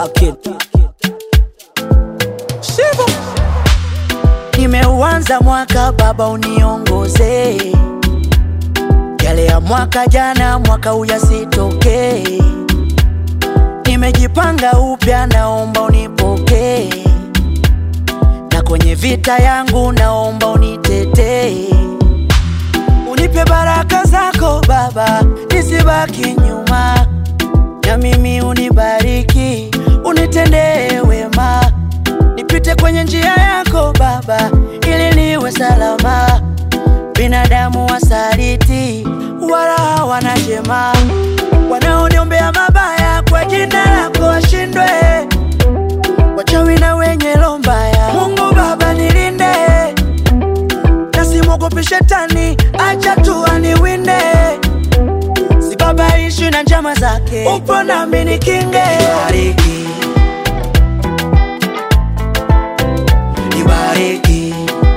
Attack it. Shivo. Nimeuanza mwaka baba uniongoze, yale ya mwaka jana mwaka uyasitoke. Nimejipanga upya naomba unipoke, na kwenye vita yangu naomba unitetee. Unipe baraka zako baba nisibaki nyuma, na mimi unibariki unitendee wema. Nipite kwenye njia yako baba ili niwe salama. Binadamu wasaliti wala hawana jema, wanaoniombea mabaya kwa jina lako washindwe. Wachawi na wenye roho mbaya, Mungu baba nilinde. Nasimwogopi shetani, acha tu aniwinde. Si baba ishi na njama zake, upo nami nikinge. Nibariki, nibariki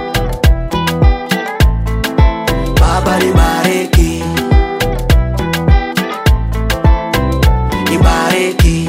baba, nibariki, nibariki.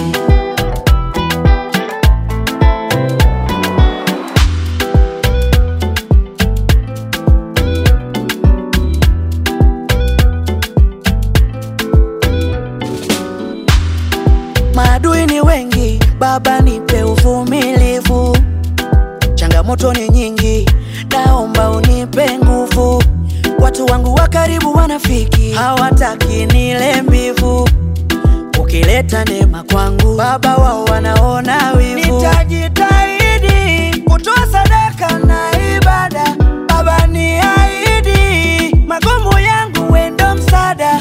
Maadui ni wengi baba, nipe uvumilivu. Changamoto ni nyingi, naomba unipe nguvu. Watu wangu wa karibu wanafiki, hawataki nile mbivu. Ukileta neema kwangu baba, wao wanaona wivu. Nitajitahidi kutoa sadaka na ibada, baba niahidi. Magumu yangu wewe ndo msaada.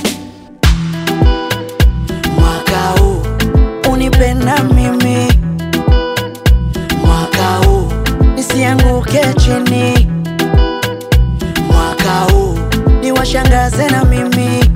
Mwaka huu unipenda mimi, mwaka huu nisianguke chini. Mwaka huu niwashangaze na mimi.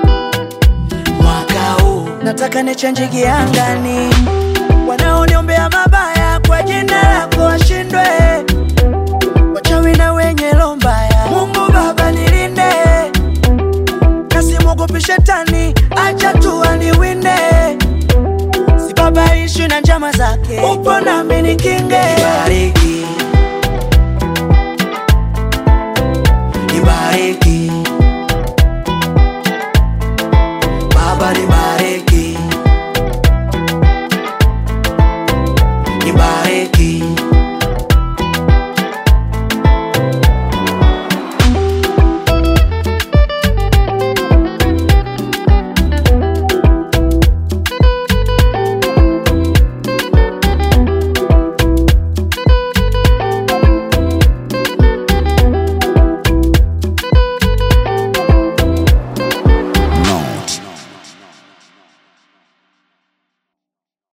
Mwaka huu nataka nichange giangani. Wanaoniombea mabaya kwa jina lako washindwe. Wachawi na wenye roho mbaya, Mungu baba nilinde. Nasimwogopi shetani, acha tu aniwinde. Si baba ishi na njama zake, upo nami nikinge. Nibariki,